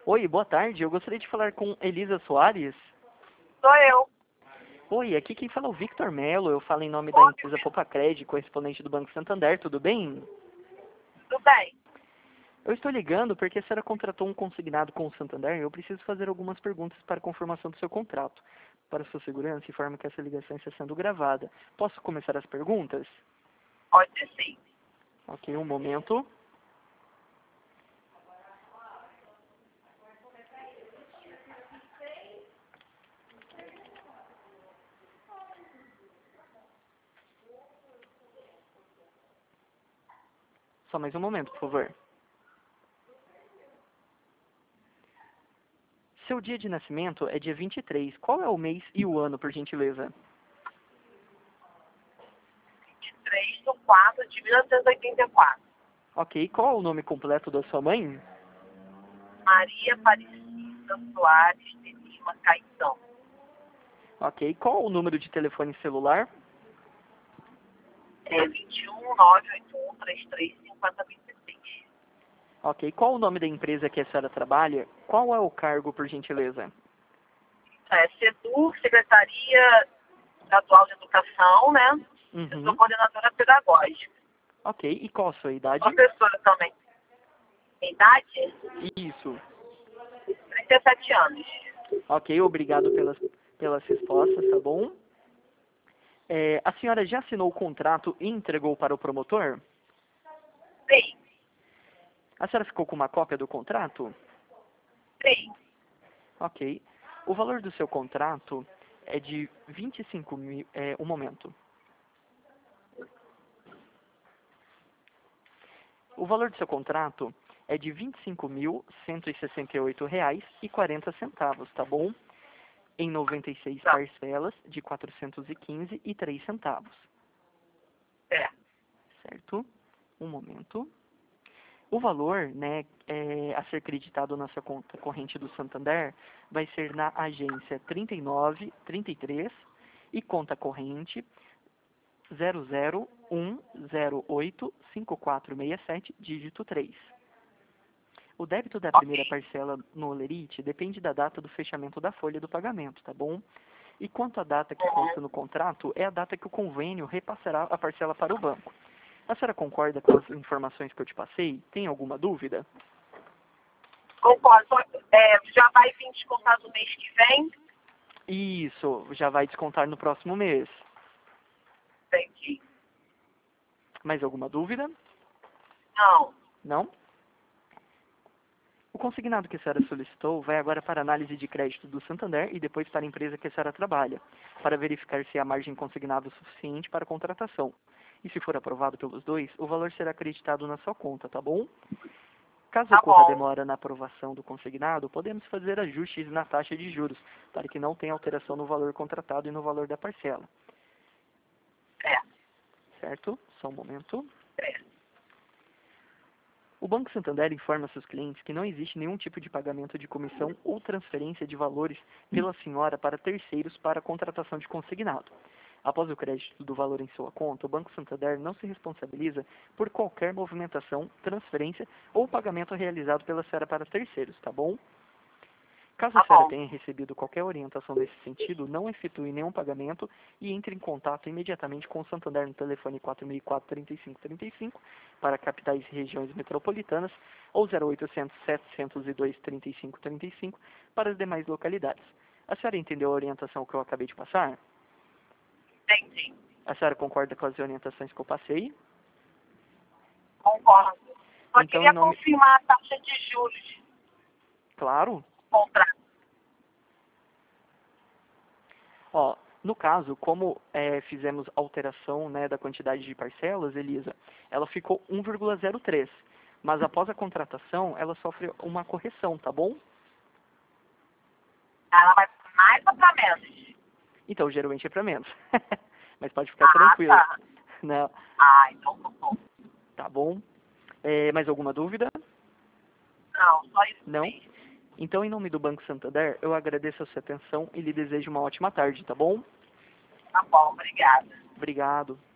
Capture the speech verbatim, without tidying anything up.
Oi, boa tarde. Eu gostaria de falar com Elisa Soares. Sou eu. Oi, aqui quem fala é o Victor Melo. Eu falo em nome da Oi, empresa Popacred, correspondente do Banco Santander. Tudo bem? tudo bem? Eu estou ligando porque a senhora contratou um consignado com o Santander e eu preciso fazer algumas perguntas para a confirmação do seu contrato. Para sua segurança, informo que essa ligação está sendo gravada. Posso começar as perguntas? Pode sim. Ok, um momento. Só mais um momento, por favor. Seu dia de nascimento é dia vinte e três. Qual é o mês e o ano, por gentileza? vinte e três de quatro de mil novecentos e oitenta e quatro. Ok, qual é o nome completo da sua mãe? Maria Aparecida Soares de Lima Caetano. Ok, qual é o número de telefone celular? É vinte e um, nove oito um, três três cinco zero dois seis. Ok, qual o nome da empresa que a senhora trabalha? Qual é o cargo, por gentileza? É, SEDUR, Secretaria Estadual de Educação, né? Eu sou Uhum. coordenadora pedagógica. Ok, e qual a sua idade? Professora também. Idade? Isso. trinta e sete anos. Ok, obrigado pelas, pelas respostas, tá bom? É, a senhora já assinou o contrato e entregou para o promotor? Sim, A senhora ficou com uma cópia do contrato? sim. Ok. O valor do seu contrato é de vinte e cinco mil... É, um momento. O valor do seu contrato é de vinte e cinco mil cento e sessenta e oito reais e quarenta centavos, tá bom? Em noventa e seis Tá. parcelas de quatrocentos e quinze reais e três centavos. É. Certo? Um momento. O valor, né, é, a ser creditado na sua conta corrente do Santander vai ser na agência trinta e nove, trinta e três e conta corrente zero zero um zero oito cinco quatro seis sete, dígito três. O débito da primeira Ok. parcela no Olerite depende da data do fechamento da folha do pagamento, tá bom? E quanto à data que consta Uhum. no contrato, é a data que o convênio repassará a parcela para o banco. A senhora concorda com as informações que eu te passei? Tem alguma dúvida? Concordo. É, já vai vir descontado no mês que vem? Isso, já vai descontar no próximo mês. Entendi. Mais alguma dúvida? Não. Não? O consignado que a senhora solicitou vai agora para a análise de crédito do Santander e depois para a empresa que a senhora trabalha, para verificar se há margem consignada o suficiente para a contratação. E se for aprovado pelos dois, o valor será acreditado na sua conta, tá bom? Caso Tá ocorra bom. demora na aprovação do consignado, podemos fazer ajustes na taxa de juros, para que não tenha alteração no valor contratado e no valor da parcela. É. Certo? Só um momento. É. O Banco Santander informa seus clientes que não existe nenhum tipo de pagamento de comissão ou transferência de valores pela senhora para terceiros para a contratação de consignado. Após o crédito do valor em sua conta, o Banco Santander não se responsabiliza por qualquer movimentação, transferência ou pagamento realizado pela senhora para terceiros, tá bom? Caso a Tá senhora bom. tenha recebido qualquer orientação nesse sentido, não efetue nenhum pagamento e entre em contato imediatamente com o Santander no telefone quatro seis quatro, três cinco três cinco para capitais e regiões metropolitanas ou zero oitocentos, setecentos e dois, trinta e cinco trinta e cinco para as demais localidades. A senhora entendeu a orientação que eu acabei de passar? Entendi. A senhora concorda com as orientações que eu passei? Concordo. Só Então, em queria nome... confirmar a taxa de juros Claro. do contrato. Ó, no caso, como é, fizemos alteração, né, da quantidade de parcelas, Elisa, ela ficou um vírgula zero três. Mas após a contratação, ela sofre uma correção, tá bom? Ela vai pra mais ou pra menos? Então, geralmente é para menos. Mas pode ficar Ah, tranquila. tá. Não, Ah, então tá bom. tá bom? É, mais alguma dúvida? Não, só isso Não? mesmo. Então, em nome do Banco Santander, eu agradeço a sua atenção e lhe desejo uma ótima tarde, tá bom? Tá bom, obrigada. Obrigado.